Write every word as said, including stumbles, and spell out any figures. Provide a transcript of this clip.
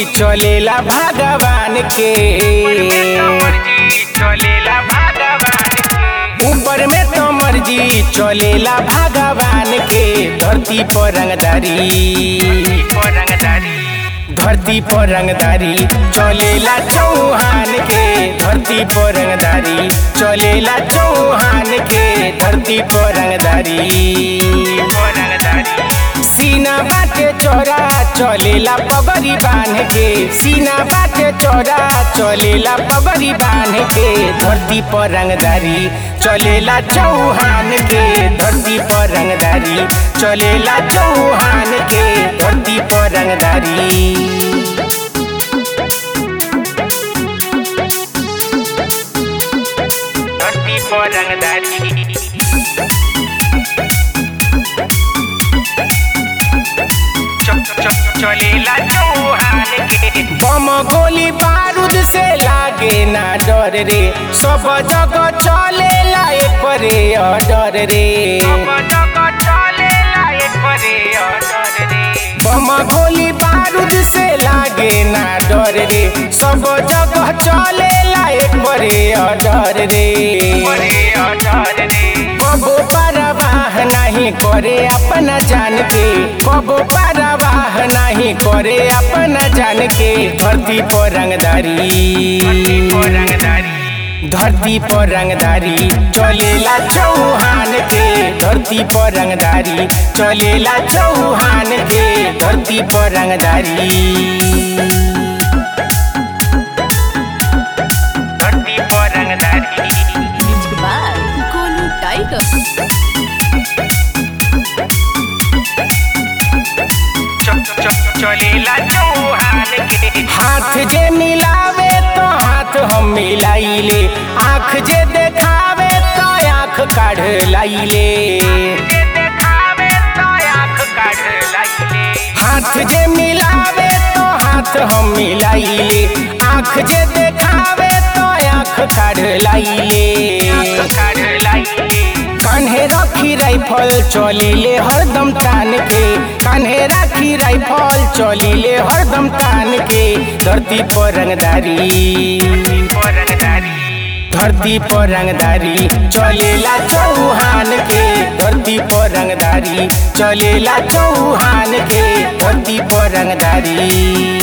मर्जी चलेला भगवान के, चलेला भगवान के। ऊपर में तो मर्जी चलेला भगवान के, धरती पर रंगदारी, धरती पर रंगदारी चलेला चौहान के, धरती पर रंगदारी चलेला चौहान के, धरती पर रंगदारी। सीना बाटे चौड़ा चलेला पगड़ी बांध के, सीना बाटे चौड़ा चलेला पगड़ी बांध के, धरती पर रंगदारी चलेला चौहान के, धरती पर रंगदारी चलेला चौहान के, धरती पर रंगदारी। धरती पर रंगदारी चलेला चौहान के। बम गोली बारूद से लागे ना डर रे, सब जगह चलेला एकरे ऑर्डर रे, बम गोली बारूद से लागे ना डर रे, सब जगह चलेला एकरे ऑर्डर रे। कबो परवाह नहीं करे अपना जान के, कबो परवाह नहीं करे अपना जान के, धरती पर रंगदारी, धरती पर रंगदारी चलेला चौहान के, धरती पर रंगदारी चलेला चौहान के, धरती पर रंगदारी। धरती पर रंगदारी चलेला चौहान के। हाथ जे मिलावे तो हाथ हम मिलाइले, आँख जे देखावे तो आँख काढ़ लाइले, हाथ जे मिलावे तो हाथ हम मिलाइले, आँख जे देखावे तो आँख काढ़ लाइले। कान्हे रखी राइफल चलिले हरदम तान के, कान्हे रखी राइफल चलिले हरदम तान के, धरती पर रंगदारी, धरती पर रंगदारी चलेला चौहान के, धरती पर रंगदारी चलेला चौहान के, धरती पर रंगदारी।